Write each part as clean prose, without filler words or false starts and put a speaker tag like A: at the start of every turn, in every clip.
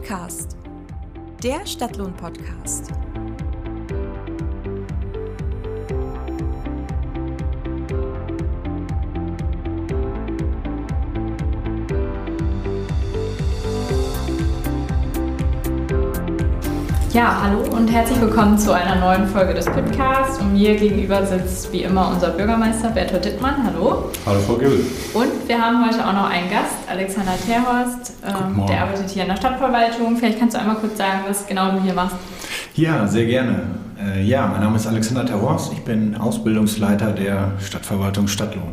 A: Podcast, der Stadtlohn-Podcast.
B: Ja, hallo und herzlich willkommen zu einer neuen Folge des Podcasts. Und mir gegenüber sitzt wie immer unser Bürgermeister Bertolt Dittmann. Hallo.
C: Hallo Frau Gibbel.
B: Und wir haben heute auch noch einen Gast, Alexander Terhorst. Der arbeitet hier in der Stadtverwaltung. Vielleicht kannst du einmal kurz sagen, was genau du hier machst.
C: Ja, sehr gerne. Mein Name ist Alexander Terhorst. Ich bin Ausbildungsleiter der Stadtverwaltung Stadtlohn.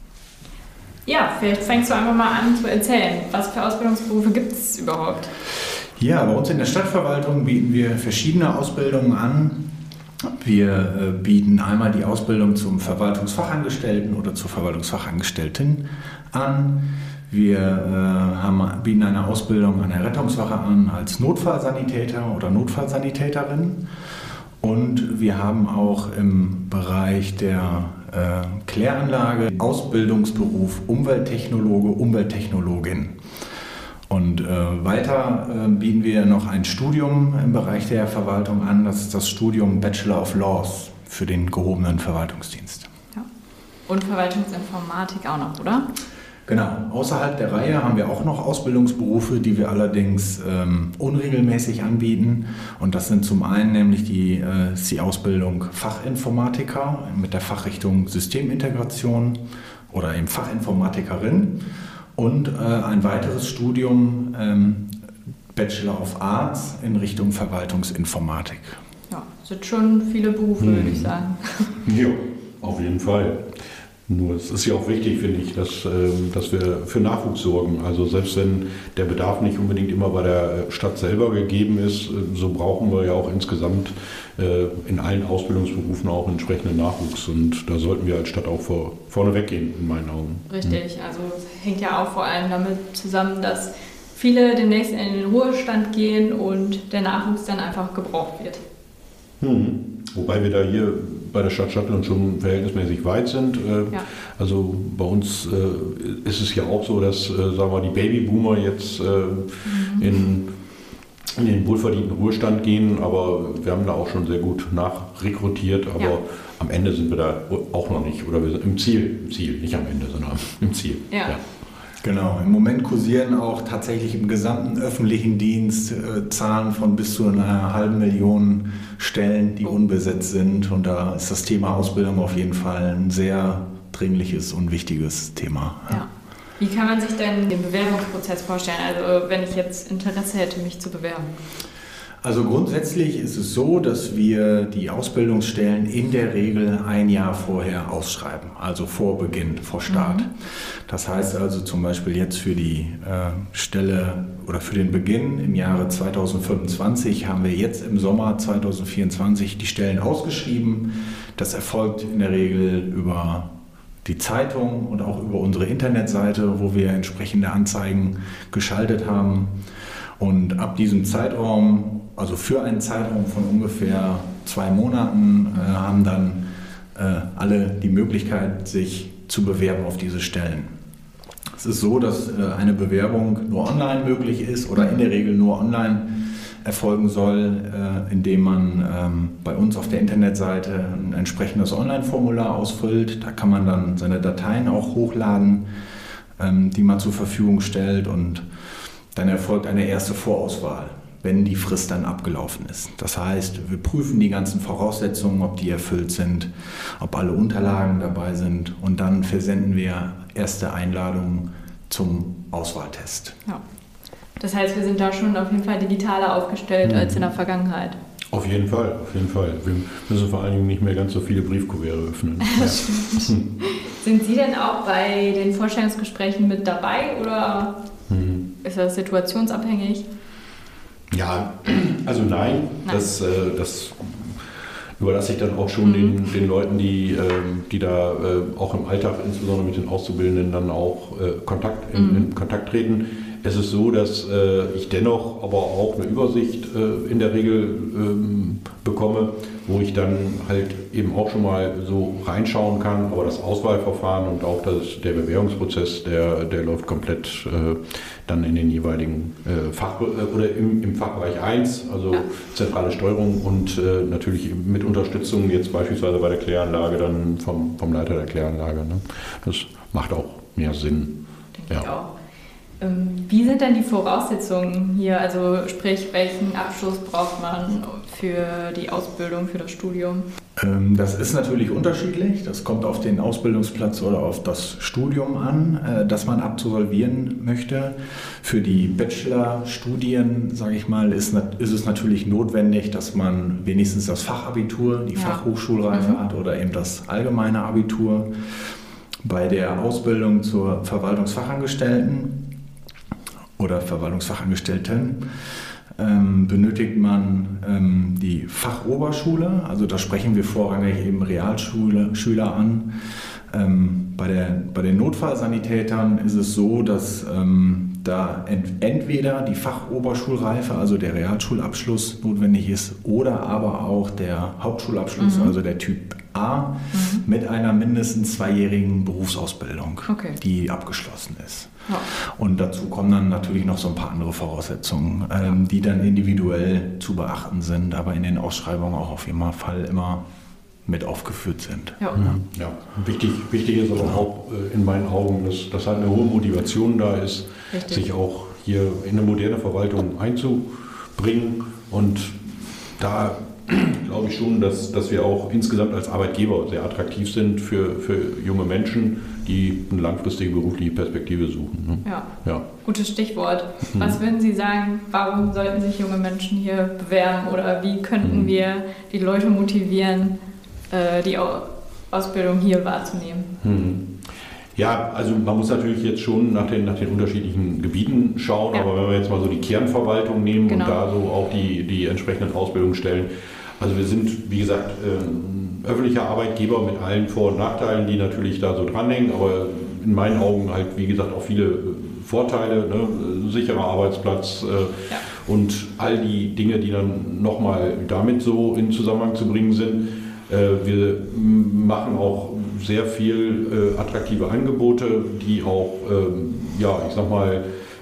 B: Ja, vielleicht fängst du einfach mal an zu erzählen. Was für Ausbildungsberufe gibt es überhaupt?
C: Ja, bei uns in der Stadtverwaltung bieten wir verschiedene Ausbildungen an. Wir bieten einmal die Ausbildung zum Verwaltungsfachangestellten oder zur Verwaltungsfachangestellten an. Wir bieten eine Ausbildung an der Rettungswache an als Notfallsanitäter oder Notfallsanitäterin. Und wir haben auch im Bereich der Kläranlage Ausbildungsberuf Umwelttechnologe, Umwelttechnologin. Und weiter bieten wir noch ein Studium im Bereich der Verwaltung an. Das ist das Studium Bachelor of Laws für den gehobenen Verwaltungsdienst.
B: Ja. Und Verwaltungsinformatik auch noch, oder?
C: Genau. Außerhalb der Reihe haben wir auch noch Ausbildungsberufe, die wir allerdings unregelmäßig anbieten. Und das sind zum einen nämlich die Ausbildung Fachinformatiker mit der Fachrichtung Systemintegration oder eben Fachinformatikerin. Und ein weiteres Studium, Bachelor of Arts in Richtung Verwaltungsinformatik.
B: Ja, sind schon viele Berufe, würde ich sagen.
D: Ja, auf jeden Fall. Nur es ist ja auch wichtig, finde ich, dass wir für Nachwuchs sorgen. Also selbst wenn der Bedarf nicht unbedingt immer bei der Stadt selber gegeben ist, so brauchen wir ja auch insgesamt in allen Ausbildungsberufen auch entsprechenden Nachwuchs. Und da sollten wir als Stadt auch vorne weggehen, in meinen Augen.
B: Richtig, also es hängt ja auch vor allem damit zusammen, dass viele demnächst in den Ruhestand gehen und der Nachwuchs dann einfach gebraucht wird.
D: Wobei wir da hier bei der Stadt Stadtlohn schon verhältnismäßig weit sind.
B: Ja.
D: Also bei uns ist es ja auch so, dass sagen wir, die Babyboomer jetzt in den wohlverdienten Ruhestand gehen, aber wir haben da auch schon sehr gut nachrekrutiert, aber am Ende sind wir da auch noch nicht, oder wir sind im Ziel, nicht am Ende, sondern im Ziel.
B: Ja.
C: Genau, im Moment kursieren auch tatsächlich im gesamten öffentlichen Dienst Zahlen von bis zu 500.000 Stellen, die unbesetzt sind. Und da ist das Thema Ausbildung auf jeden Fall ein sehr dringliches und wichtiges Thema.
B: Ja. Wie kann man sich denn den Bewerbungsprozess vorstellen, also wenn ich jetzt Interesse hätte, mich zu bewerben?
C: Also grundsätzlich ist es so, dass wir die Ausbildungsstellen in der Regel ein Jahr vorher ausschreiben, also vor Beginn, vor Start. Das heißt also zum Beispiel jetzt für die Stelle oder für den Beginn im Jahre 2025 haben wir jetzt im Sommer 2024 die Stellen ausgeschrieben. Das erfolgt in der Regel über die Zeitung und auch über unsere Internetseite, wo wir entsprechende Anzeigen geschaltet haben. Und ab diesem Zeitraum, also für einen Zeitraum von ungefähr 2 Monaten, haben dann alle die Möglichkeit, sich zu bewerben auf diese Stellen. Es ist so, dass eine Bewerbung nur online möglich ist oder in der Regel nur online erfolgen soll, indem man bei uns auf der Internetseite ein entsprechendes Online-Formular ausfüllt. Da kann man dann seine Dateien auch hochladen, die man zur Verfügung stellt, und dann erfolgt eine erste Vorauswahl, wenn die Frist dann abgelaufen ist. Das heißt, wir prüfen die ganzen Voraussetzungen, ob die erfüllt sind, ob alle Unterlagen dabei sind, und dann versenden wir erste Einladungen zum Auswahltest.
B: Ja. Das heißt, wir sind da schon auf jeden Fall digitaler aufgestellt als in der Vergangenheit.
D: Auf jeden Fall, auf jeden Fall. Wir müssen vor allen Dingen nicht mehr ganz so viele Briefkuverts öffnen.
B: Das stimmt. Sind Sie denn auch bei den Vorstellungsgesprächen mit dabei oder ist das situationsabhängig?
D: Ja, also nein. Das überlasse ich dann auch schon den Leuten, die da auch im Alltag, insbesondere mit den Auszubildenden, dann auch in Kontakt treten. Es ist so, dass ich dennoch aber auch eine Übersicht in der Regel bekomme, wo ich dann halt eben auch schon mal so reinschauen kann. Aber das Auswahlverfahren und auch der Bewerbungsprozess, der läuft komplett dann in den jeweiligen oder im Fachbereich 1, also zentrale Steuerung und natürlich mit Unterstützung jetzt beispielsweise bei der Kläranlage dann vom Leiter der Kläranlage. Ne? Das macht auch mehr Sinn.
B: Denke ich auch. Wie sind denn die Voraussetzungen hier? Also sprich, welchen Abschluss braucht man für die Ausbildung, für das Studium?
C: Das ist natürlich unterschiedlich. Das kommt auf den Ausbildungsplatz oder auf das Studium an, das man absolvieren möchte. Für die Bachelorstudien, sage ich mal, ist es natürlich notwendig, dass man wenigstens das Fachabitur, die Fachhochschulreife hat oder eben das allgemeine Abitur. Bei der Ausbildung zur Verwaltungsfachangestellten oder Verwaltungsfachangestellten benötigt man die Fachoberschule, also da sprechen wir vorrangig eben Realschüler an. Bei den Notfallsanitätern ist es so, dass da entweder die Fachoberschulreife, also der Realschulabschluss notwendig ist, oder aber auch der Hauptschulabschluss, also der Typ A, mit einer mindestens 2-jährigen Berufsausbildung, die abgeschlossen ist. Ja. Und dazu kommen dann natürlich noch so ein paar andere Voraussetzungen, die dann individuell zu beachten sind, aber in den Ausschreibungen auch auf jeden Fall immer mit aufgeführt sind.
B: Ja.
D: Ja. Wichtig ist aber auch in meinen Augen, dass halt eine hohe Motivation da ist, sich auch hier in eine moderne Verwaltung einzubringen. Und da glaube ich schon, dass wir auch insgesamt als Arbeitgeber sehr attraktiv sind für junge Menschen, die eine langfristige berufliche Perspektive suchen. Ne?
B: Ja, gutes Stichwort. Was würden Sie sagen, warum sollten sich junge Menschen hier bewerben oder wie könnten wir die Leute motivieren, die Ausbildung hier wahrzunehmen?
D: Ja, also man muss natürlich jetzt schon nach den unterschiedlichen Gebieten schauen, aber wenn wir jetzt mal so die Kernverwaltung nehmen und da so auch die entsprechenden Ausbildungsstellen. Also wir sind, wie gesagt, öffentlicher Arbeitgeber mit allen Vor- und Nachteilen, die natürlich da so dranhängen, aber in meinen Augen halt, wie gesagt, auch viele Vorteile, ne? Sicherer Arbeitsplatz und all die Dinge, die dann nochmal damit so in Zusammenhang zu bringen sind. Wir machen auch sehr viel attraktive Angebote, die auch, ich sag mal,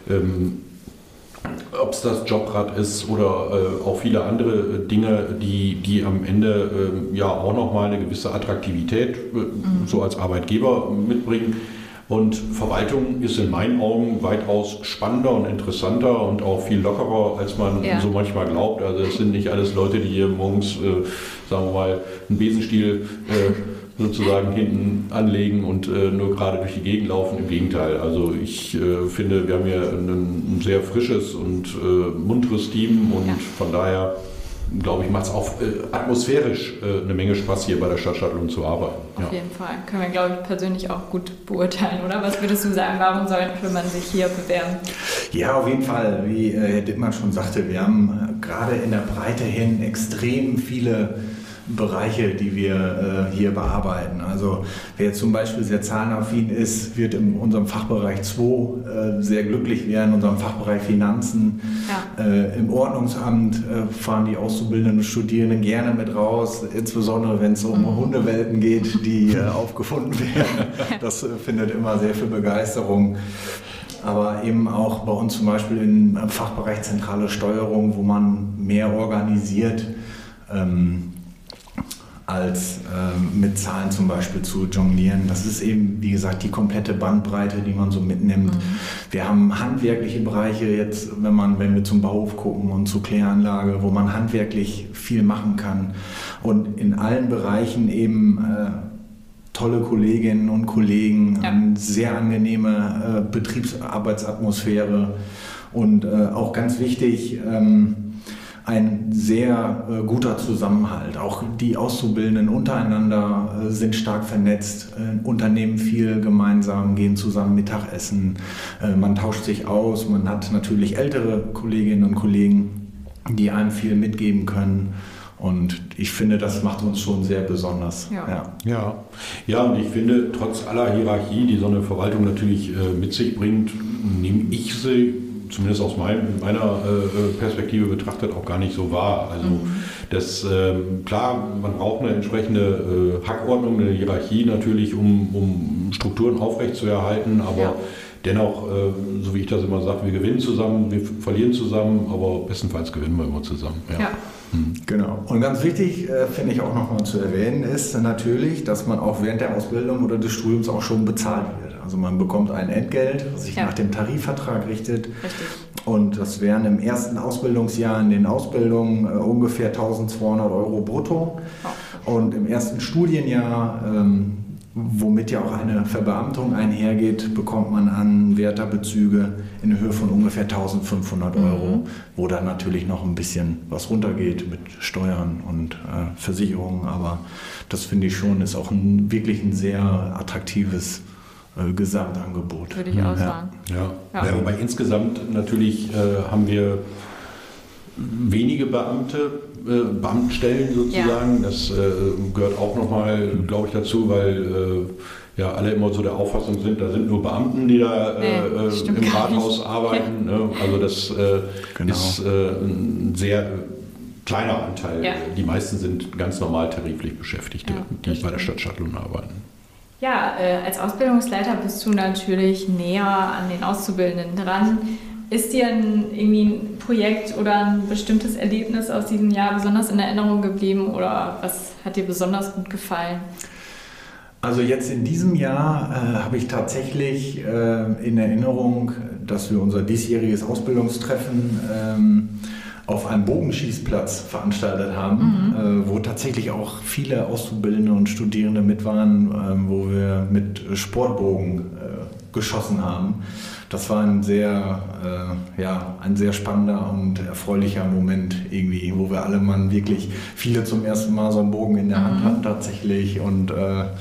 D: ob es das Jobrad ist oder auch viele andere Dinge, die am Ende auch nochmal eine gewisse Attraktivität so als Arbeitgeber mitbringen. Und Verwaltung ist in meinen Augen weitaus spannender und interessanter und auch viel lockerer, als man so manchmal glaubt. Also es sind nicht alles Leute, die hier morgens, sagen wir mal, einen Besenstiel sozusagen hinten anlegen und nur gerade durch die Gegend laufen. Im Gegenteil. Also ich finde, wir haben hier ein sehr frisches und munteres Team und von daher glaube ich, macht es auch atmosphärisch eine Menge Spaß, hier bei der Stadt Stadtlohn zu arbeiten.
B: Auf jeden Fall. Können wir, glaube ich, persönlich auch gut beurteilen, oder? Was würdest du sagen, warum sollte man sich hier bewerben?
C: Ja, auf jeden Fall. Wie Herr Dittmann schon sagte, wir haben gerade in der Breite hin extrem viele Bereiche, die wir hier bearbeiten. Also wer jetzt zum Beispiel sehr zahlenaffin ist, wird in unserem Fachbereich 2 sehr glücklich werden, in unserem Fachbereich Finanzen. Im Ordnungsamt fahren die auszubildenden Studierenden gerne mit raus, insbesondere wenn es um Hundewelpen geht, die aufgefunden werden. Das findet immer sehr viel Begeisterung. Aber eben auch bei uns zum Beispiel im Fachbereich zentrale Steuerung, wo man mehr organisiert, als mit Zahlen zum Beispiel zu jonglieren. Das ist eben, wie gesagt, die komplette Bandbreite, die man so mitnimmt. Wir haben handwerkliche Bereiche jetzt, wenn wir zum Bauhof gucken und zur Kläranlage, wo man handwerklich viel machen kann. Und in allen Bereichen eben tolle Kolleginnen und Kollegen, eine sehr angenehme Betriebsarbeitsatmosphäre und auch ganz wichtig, ein sehr guter Zusammenhalt. Auch die Auszubildenden untereinander sind stark vernetzt, unternehmen viel gemeinsam, gehen zusammen Mittagessen, man tauscht sich aus, man hat natürlich ältere Kolleginnen und Kollegen, die einem viel mitgeben können. Und ich finde, das macht uns schon sehr besonders.
D: Ja, und ich finde, trotz aller Hierarchie, die so eine Verwaltung natürlich mit sich bringt, nehme ich sie zumindest aus meiner Perspektive betrachtet, auch gar nicht so wahr. Also klar, man braucht eine entsprechende Hackordnung, eine Hierarchie natürlich, um Strukturen aufrechtzuerhalten, aber dennoch, so wie ich das immer sage, wir gewinnen zusammen, wir verlieren zusammen, aber bestenfalls gewinnen wir immer zusammen. Ja.
C: Genau. Und ganz wichtig, finde ich auch nochmal zu erwähnen, ist natürlich, dass man auch während der Ausbildung oder des Studiums auch schon bezahlt wird. Also man bekommt ein Entgelt, das sich nach dem Tarifvertrag richtet.
B: Richtig.
C: Und das wären im ersten Ausbildungsjahr in den Ausbildungen ungefähr 1.200 € brutto. Und im ersten Studienjahr, womit ja auch eine Verbeamtung einhergeht, bekommt man an Wärterbezüge in Höhe von ungefähr 1.500 €, wo dann natürlich noch ein bisschen was runtergeht mit Steuern und Versicherungen. Aber das finde ich schon, ist auch wirklich ein sehr attraktives Gesamtangebot.
B: Würde ich auch sagen.
D: Ja, wobei insgesamt natürlich haben wir wenige Beamtenstellen sozusagen. Das gehört auch nochmal, glaube ich, dazu, weil alle immer so der Auffassung sind, da sind nur Beamten, die da im Rathaus arbeiten. Ne? Also das ist ein sehr kleiner Anteil. Ja. Die meisten sind ganz normal tariflich Beschäftigte, die bei der Stadt Stadtlohn arbeiten.
B: Ja, als Ausbildungsleiter bist du natürlich näher an den Auszubildenden dran. Ist dir irgendwie ein Projekt oder ein bestimmtes Erlebnis aus diesem Jahr besonders in Erinnerung geblieben oder was hat dir besonders gut gefallen?
C: Also jetzt in diesem Jahr habe ich tatsächlich in Erinnerung, dass wir unser diesjähriges Ausbildungstreffen auf einem Bogenschießplatz veranstaltet haben, wo tatsächlich auch viele Auszubildende und Studierende mit waren, wo wir mit Sportbogen geschossen haben. Das war ein sehr spannender und erfreulicher Moment irgendwie, wo wir alle viele zum ersten Mal so einen Bogen in der Hand hatten tatsächlich und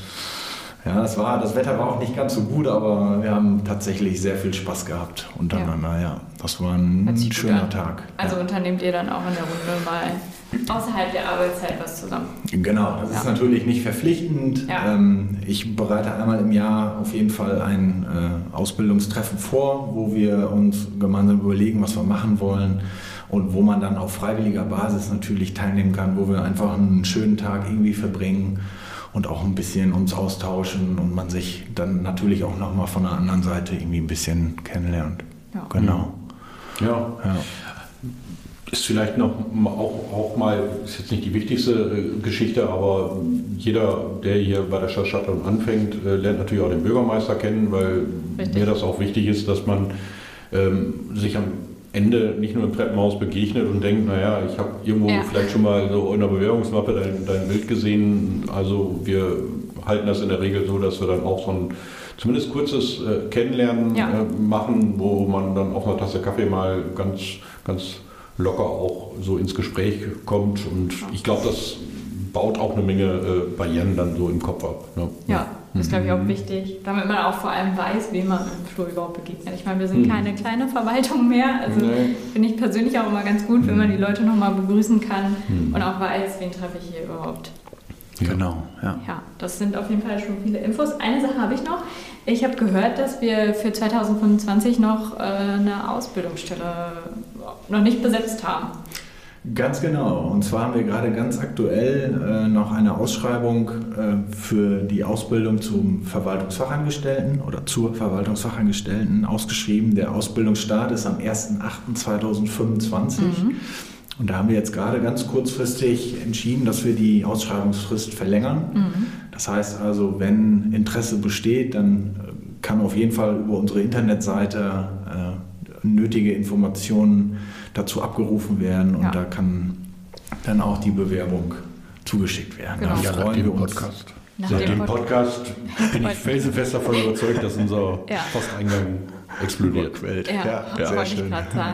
C: das Wetter war auch nicht ganz so gut, aber wir haben tatsächlich sehr viel Spaß gehabt untereinander. Das war ein schöner Tag.
B: Also unternehmt ihr dann auch in der Runde mal außerhalb der Arbeitszeit was zusammen?
C: Genau, das ist natürlich nicht verpflichtend. Ja. Ich bereite einmal im Jahr auf jeden Fall ein Ausbildungstreffen vor, wo wir uns gemeinsam überlegen, was wir machen wollen und wo man dann auf freiwilliger Basis natürlich teilnehmen kann, wo wir einfach einen schönen Tag irgendwie verbringen und auch ein bisschen uns austauschen und man sich dann natürlich auch nochmal von der anderen Seite irgendwie ein bisschen kennenlernt. Ja. Genau.
D: Ja. Ist vielleicht noch auch mal, ist jetzt nicht die wichtigste Geschichte, aber jeder, der hier bei der Stadt Stadtlohn anfängt, lernt natürlich auch den Bürgermeister kennen, weil mir das auch wichtig ist, dass man sich am Ende nicht nur im Treppenhaus begegnet und denkt, ich habe irgendwo vielleicht schon mal so in der Bewerbungsmappe dein Bild gesehen. Also wir halten das in der Regel so, dass wir dann auch so ein zumindest kurzes Kennenlernen machen, wo man dann auf einer Tasse Kaffee mal ganz, ganz locker auch so ins Gespräch kommt. Und ich glaube, das baut auch eine Menge Barrieren dann so im Kopf ab. Ne?
B: Ja. Das ist, glaube ich, auch wichtig, damit man auch vor allem weiß, wem man im Flur überhaupt begegnet. Ich meine, wir sind keine kleine Verwaltung mehr. Also finde ich persönlich auch immer ganz gut, wenn man die Leute nochmal begrüßen kann und auch weiß, wen treffe ich hier überhaupt.
C: Genau, ja.
B: Ja, das sind auf jeden Fall schon viele Infos. Eine Sache habe ich noch. Ich habe gehört, dass wir für 2025 noch eine Ausbildungsstelle noch nicht besetzt haben.
C: Ganz genau. Und zwar haben wir gerade ganz aktuell noch eine Ausschreibung für die Ausbildung zum Verwaltungsfachangestellten oder zur Verwaltungsfachangestellten ausgeschrieben. Der Ausbildungsstart ist am 1.8.2025. Und da haben wir jetzt gerade ganz kurzfristig entschieden, dass wir die Ausschreibungsfrist verlängern. Das heißt also, wenn Interesse besteht, dann kann auf jeden Fall über unsere Internetseite nötige Informationen dazu abgerufen werden und da kann dann auch die Bewerbung zugeschickt werden.
B: Genau.
C: Da freuen wir uns.
D: Nach dem Podcast bin ich felsenfest davon überzeugt, dass unser Posteingang explodiert.
B: Ja, sehr schön.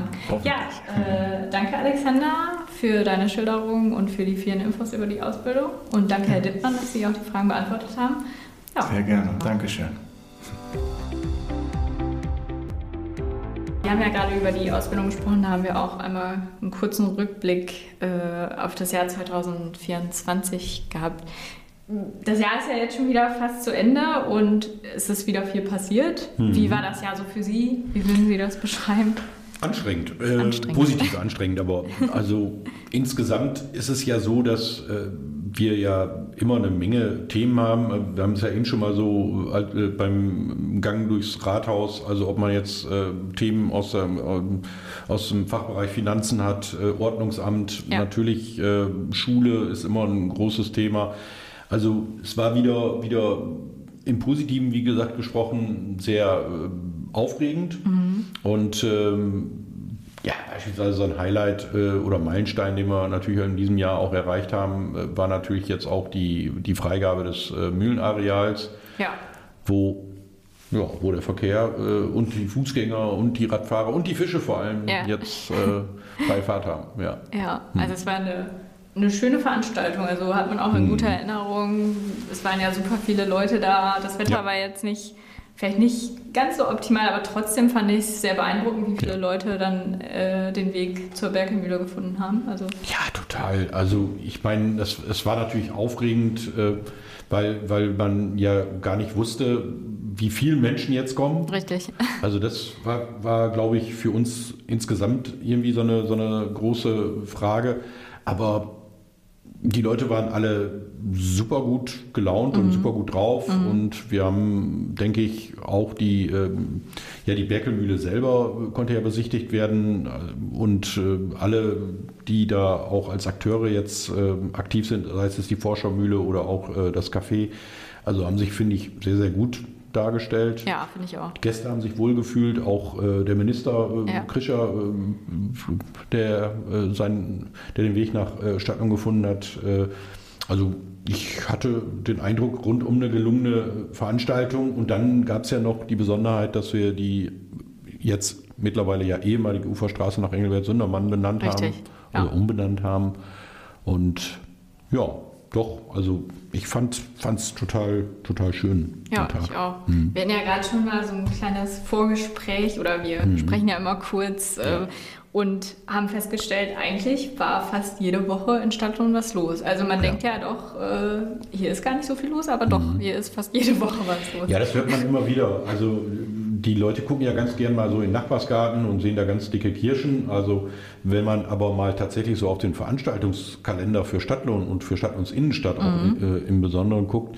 B: Danke Alexander für deine Schilderung und für die vielen Infos über die Ausbildung und danke Herr Dittmann, dass Sie auch die Fragen beantwortet haben.
C: Ja. Sehr gerne, Dankeschön.
B: Wir haben ja gerade über die Ausbildung gesprochen, da haben wir auch einmal einen kurzen Rückblick auf das Jahr 2024 gehabt. Das Jahr ist ja jetzt schon wieder fast zu Ende und es ist wieder viel passiert. Wie war das Jahr so für Sie? Wie würden Sie das beschreiben?
D: Anstrengend, positiv anstrengend, aber also insgesamt ist es ja so, dass wir ja immer eine Menge Themen haben. Wir haben es ja eben schon mal so beim Gang durchs Rathaus, also ob man jetzt Themen aus dem Fachbereich Finanzen hat, Ordnungsamt, natürlich Schule ist immer ein großes Thema. Also es war wieder im Positiven, wie gesagt, gesprochen, sehr aufregend. Und beispielsweise so ein Highlight oder Meilenstein, den wir natürlich in diesem Jahr auch erreicht haben, war natürlich jetzt auch die Freigabe des Mühlenareals, wo der Verkehr und die Fußgänger und die Radfahrer und die Fische vor allem jetzt freie Fahrt haben.
B: Also es war eine schöne Veranstaltung, also hat man auch in guter Erinnerung. Es waren ja super viele Leute da. Das Wetter war jetzt vielleicht nicht ganz so optimal, aber trotzdem fand ich es sehr beeindruckend, wie viele Leute dann den Weg zur Berkelmühle gefunden haben. Also.
D: Ja, total. Also ich meine, es war natürlich aufregend, weil man ja gar nicht wusste, wie viele Menschen jetzt kommen.
B: Richtig.
D: Also das war glaube ich, für uns insgesamt irgendwie so eine große Frage. Aber die Leute waren alle super gut gelaunt und super gut drauf und wir haben, denke ich, auch die Berkelmühle selber konnte ja besichtigt werden und alle, die da auch als Akteure jetzt aktiv sind, sei es die Forschermühle oder auch das Café, also haben sich, finde ich, sehr, sehr gut dargestellt.
B: Ja, finde ich auch.
D: Die Gäste haben sich wohlgefühlt, auch der Minister Krischer, der den Weg nach Stadtlohn gefunden hat. Also ich hatte den Eindruck, rundum eine gelungene Veranstaltung. Und dann gab es ja noch die Besonderheit, dass wir die jetzt mittlerweile ja ehemalige Uferstraße nach Engelbert-Sundermann benannt haben, also umbenannt haben. Und ja, doch, also ich fand's total schön.
B: Ja, ich auch. Wir hatten ja gerade schon mal so ein kleines Vorgespräch oder wir sprechen ja immer kurz und haben festgestellt, eigentlich war fast jede Woche in Stadtlohn was los. Also man denkt ja doch, hier ist gar nicht so viel los, aber doch, hier ist fast jede Woche was los.
D: Ja, das hört man immer wieder. Also die Leute gucken ja ganz gern mal so in den Nachbarsgarten und sehen da ganz dicke Kirschen. Also wenn man aber mal tatsächlich so auf den Veranstaltungskalender für Stadtlohn und für Stadtlohns Innenstadt auch im Besonderen guckt,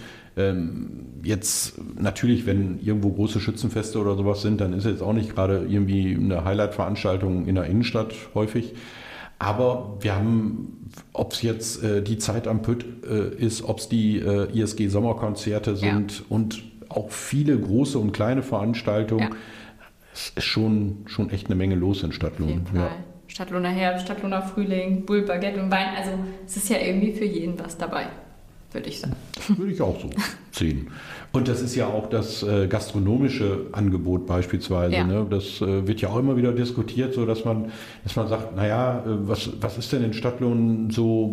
D: jetzt natürlich, wenn irgendwo große Schützenfeste oder sowas sind, dann ist jetzt auch nicht gerade irgendwie eine Highlight-Veranstaltung in der Innenstadt häufig. Aber wir haben, ob es jetzt die Zeit am Pütt ist, ob es die ISG-Sommerkonzerte sind und auch viele große und kleine Veranstaltungen. Es ist schon echt eine Menge los in Stadtlohn.
B: Auf jeden Fall. Stadtlohner Herbst, Stadtlohner Frühling, Bull, Baguette und Wein. Also es ist ja irgendwie für jeden was dabei, würde ich sagen.
D: Würde ich auch so sehen. Und das ist ja auch das gastronomische Angebot beispielsweise.
B: Ja.
D: Ne? Das wird ja auch immer wieder diskutiert, so dass man sagt, naja, was ist denn in Stadtlohn so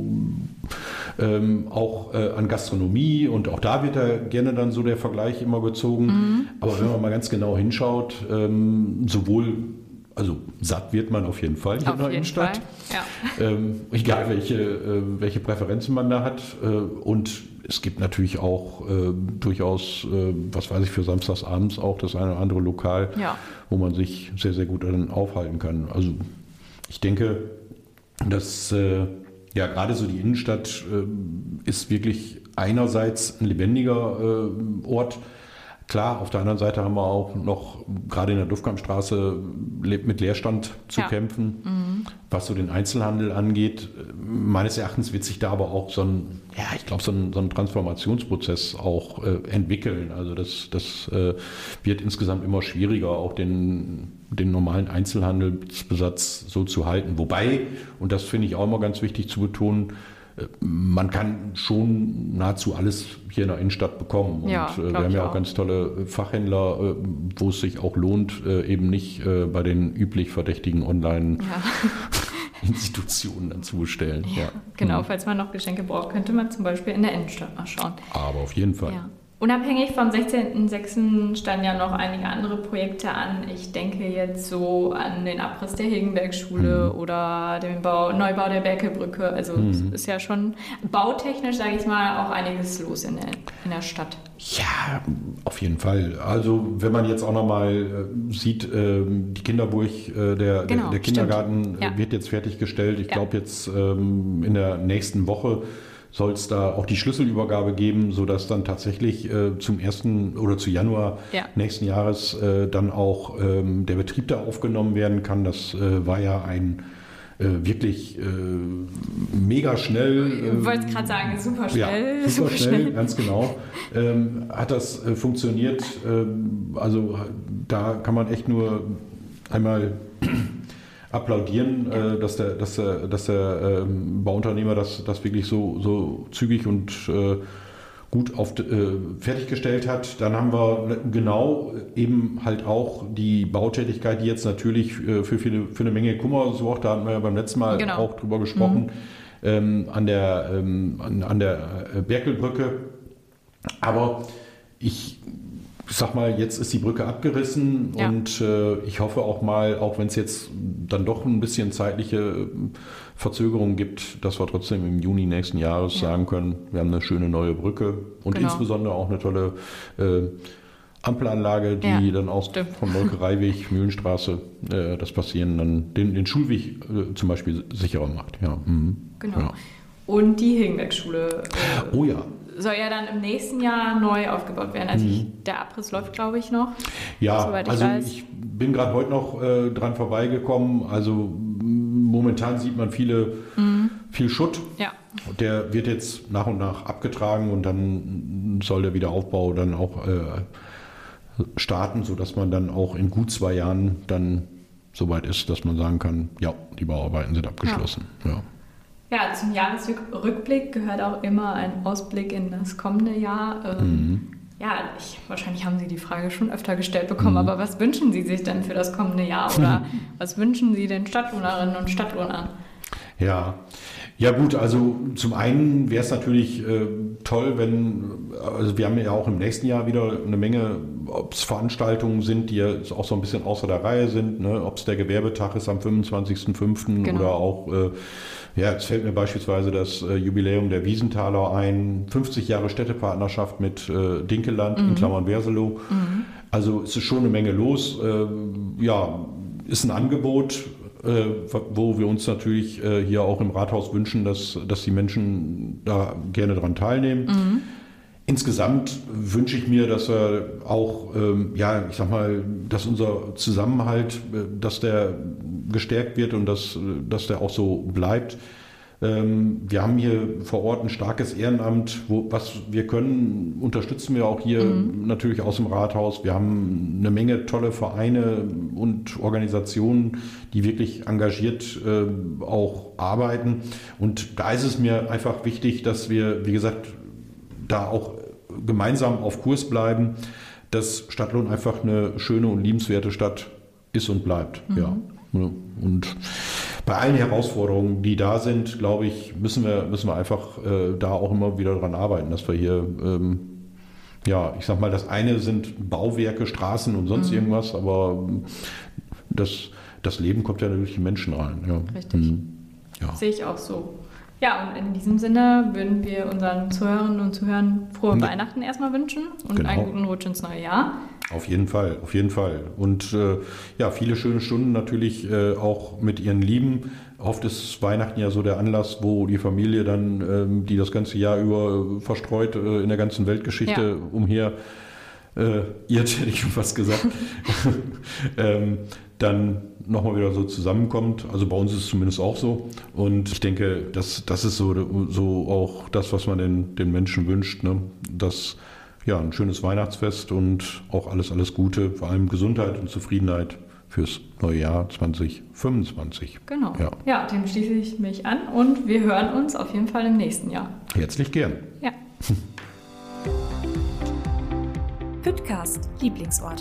D: auch an Gastronomie? Und auch da wird ja gerne dann so der Vergleich immer gezogen. Aber wenn man mal ganz genau hinschaut, also satt wird man auf jeden Fall hier in der Innenstadt. Ja. Egal welche Präferenzen man da hat. Und es gibt natürlich auch durchaus, für samstagsabends auch das eine oder andere Lokal, wo man sich sehr, sehr gut dann aufhalten kann. Also ich denke, dass gerade so die Innenstadt ist wirklich einerseits ein lebendiger Ort. Klar, auf der anderen Seite haben wir auch noch gerade in der Duftkampstraße mit Leerstand zu kämpfen, was so den Einzelhandel angeht. Meines Erachtens wird sich da aber auch so ein Transformationsprozess auch entwickeln. Also das wird insgesamt immer schwieriger, auch den normalen Einzelhandelsbesatz so zu halten. Wobei, und das finde ich auch immer ganz wichtig zu betonen, man kann schon nahezu alles hier in der Innenstadt bekommen. Und wir haben ja auch ganz tolle Fachhändler, wo es sich auch lohnt, eben nicht bei den üblich verdächtigen Online-Institutionen dann zu bestellen.
B: Ja, genau, falls man noch Geschenke braucht, könnte man zum Beispiel in der Innenstadt mal schauen.
D: Aber auf jeden Fall.
B: Ja. Unabhängig vom 16.06. standen ja noch einige andere Projekte an. Ich denke jetzt so an den Abriss der Hegenbergschule oder den Neubau der Berkelbrücke. Also es ist ja schon bautechnisch, sage ich mal, auch einiges los in der Stadt.
D: Ja, auf jeden Fall. Also wenn man jetzt auch nochmal sieht, die Kinderburg, der Kindergarten wird jetzt fertiggestellt. Ich glaube jetzt in der nächsten Woche soll es da auch die Schlüsselübergabe geben, sodass dann tatsächlich zum 1. oder zu Januar nächsten Jahres dann auch der Betrieb da aufgenommen werden kann. Das war ja ein wirklich mega schnell.
B: Ich wollte es gerade sagen, super schnell.
D: Ja, super schnell, ganz genau. Hat das funktioniert. Also da kann man echt nur einmal applaudieren, dass der Bauunternehmer das wirklich so zügig und gut fertiggestellt hat. Dann haben wir genau eben halt auch die Bautätigkeit, die jetzt natürlich für eine Menge Kummer sorgt. Da hatten wir ja beim letzten Mal auch drüber gesprochen, an der Berkelbrücke. Aber ich sag mal, jetzt ist die Brücke abgerissen und ich hoffe auch mal, auch wenn es jetzt dann doch ein bisschen zeitliche Verzögerung gibt, dass wir trotzdem im Juni nächsten Jahres sagen können, wir haben eine schöne neue Brücke und insbesondere auch eine tolle Ampelanlage, die dann auch vom Molkereiweg, Mühlenstraße, das Passieren dann den Schulweg zum Beispiel sicherer macht. Ja.
B: Genau. Ja. Und die Hegenbergschule
D: soll
B: ja dann im nächsten Jahr neu aufgebaut werden. Also der Abriss läuft, glaube ich, noch.
D: Ja, soweit ich weiß. Ich bin gerade heute noch dran vorbeigekommen. Also momentan sieht man viel Schutt. Ja. Der wird jetzt nach und nach abgetragen und dann soll der Wiederaufbau dann auch starten, sodass man dann auch in gut 2 Jahren dann soweit ist, dass man sagen kann, ja, die Bauarbeiten sind abgeschlossen.
B: Ja, zum Jahresrückblick gehört auch immer ein Ausblick in das kommende Jahr. Wahrscheinlich haben Sie die Frage schon öfter gestellt bekommen, aber was wünschen Sie sich denn für das kommende Jahr oder was wünschen Sie den Stadtbewohnerinnen und Stadtbewohnern?
D: Ja gut, also zum einen wäre es natürlich toll, also wir haben ja auch im nächsten Jahr wieder eine Menge, ob es Veranstaltungen sind, die ja auch so ein bisschen außer der Reihe sind, ne? Ob es der Gewerbetag ist am 25.05. oder auch, jetzt fällt mir beispielsweise das Jubiläum der Wiesenthaler ein, 50 Jahre Städtepartnerschaft mit Dinkeland, in Klammern Werseloh. Also es ist schon eine Menge los. Ist ein Angebot, wo wir uns natürlich hier auch im Rathaus wünschen, dass die Menschen da gerne dran teilnehmen. Insgesamt wünsche ich mir, dass wir auch, dass unser Zusammenhalt, dass der gestärkt wird und dass der auch so bleibt. Wir haben hier vor Ort ein starkes Ehrenamt, was wir können, unterstützen wir auch hier natürlich aus dem Rathaus. Wir haben eine Menge tolle Vereine und Organisationen, die wirklich engagiert auch arbeiten. Und da ist es mir einfach wichtig, dass wir, wie gesagt, da auch gemeinsam auf Kurs bleiben, dass Stadtlohn einfach eine schöne und liebenswerte Stadt ist und bleibt. Ja. Und bei allen Herausforderungen, die da sind, glaube ich, müssen wir einfach da auch immer wieder dran arbeiten, dass wir hier, das eine sind Bauwerke, Straßen und sonst irgendwas, aber das Leben kommt ja durch die Menschen rein. Ja.
B: Richtig. Sehe ich auch so. Ja, und in diesem Sinne würden wir unseren Zuhörerinnen und Zuhörern frohe Weihnachten erstmal wünschen und einen guten Rutsch ins neue Jahr.
D: Auf jeden Fall. Und viele schöne Stunden natürlich auch mit ihren Lieben. Oft ist Weihnachten ja so der Anlass, wo die Familie dann, die das ganze Jahr über verstreut in der ganzen Weltgeschichte umher irrt, hätte ich schon fast gesagt, dann nochmal wieder so zusammenkommt. Also bei uns ist es zumindest auch so. Und ich denke, das ist so auch das, was man den Menschen wünscht. Ne? Dass ein schönes Weihnachtsfest und auch alles Gute, vor allem Gesundheit und Zufriedenheit fürs neue Jahr 2025.
B: Genau. Ja, dem schließe ich mich an und wir hören uns auf jeden Fall im nächsten Jahr.
D: Herzlich gern.
B: Ja.
A: Püttcast, Lieblingsorte.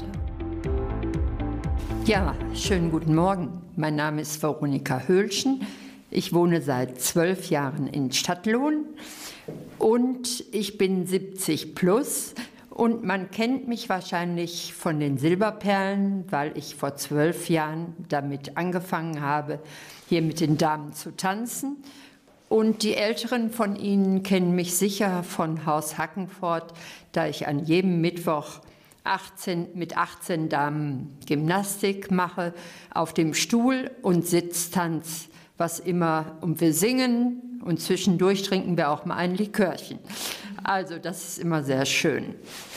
E: Ja, schönen guten Morgen. Mein Name ist Veronika Höhlschen. Ich wohne seit 12 Jahren in Stadtlohn und ich bin 70 plus Und man kennt mich wahrscheinlich von den Silberperlen, weil ich vor 12 Jahren damit angefangen habe, hier mit den Damen zu tanzen. Und die Älteren von Ihnen kennen mich sicher von Haus Hackenfort, da ich an jedem Mittwoch mit 18 Damen Gymnastik mache, auf dem Stuhl und Sitztanz, was immer, und wir singen und zwischendurch trinken wir auch mal ein Likörchen. Also das ist immer sehr schön.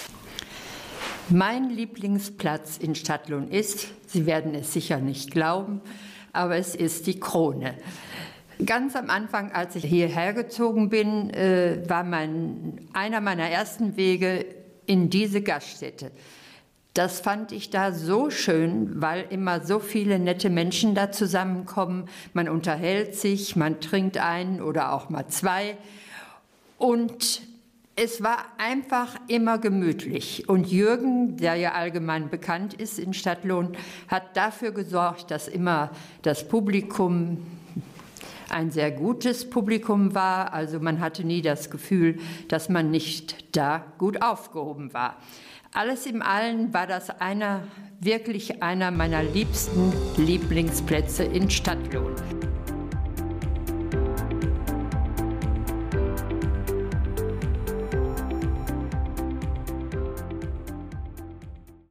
E: Mein Lieblingsplatz in Stadtlohn ist, Sie werden es sicher nicht glauben, aber es ist die Krone. Ganz am Anfang, als ich hierher gezogen bin, war einer meiner ersten Wege in diese Gaststätte. Das fand ich da so schön, weil immer so viele nette Menschen da zusammenkommen. Man unterhält sich, man trinkt einen oder auch mal zwei. Und es war einfach immer gemütlich. Und Jürgen, der ja allgemein bekannt ist in Stadtlohn, hat dafür gesorgt, dass immer das Publikum ein sehr gutes Publikum war. Also man hatte nie das Gefühl, dass man nicht da gut aufgehoben war. Alles in allem war das wirklich einer meiner liebsten Lieblingsplätze in Stadtlohn.